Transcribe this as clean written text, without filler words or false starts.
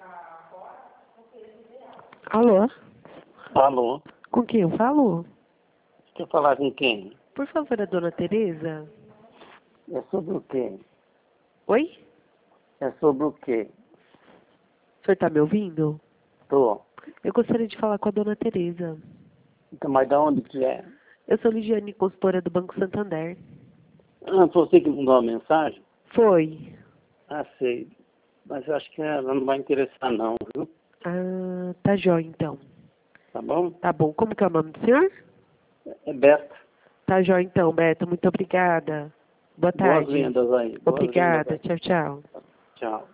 Alô? Alô? Com quem eu falo? Quer falar com quem? Por favor, a dona Tereza? É sobre o quê? Oi? É sobre o quê? O senhor tá me ouvindo? Tô. Eu gostaria de falar com a dona Tereza. Então, mas de onde que é? Eu sou Ligiane, consultora do Banco Santander. Ah, foi você que mandou uma mensagem? Foi. Ah, sei. Mas eu acho que ela não vai interessar não, viu? Ah, tá jóia então. Tá bom? Tá bom. Como que é o nome do senhor? É Beto. Tá jóia então, Beto. Muito obrigada. Boa Boas tarde. vendas aí. Boas vendas Obrigada. aí. Tchau, tchau. Tchau.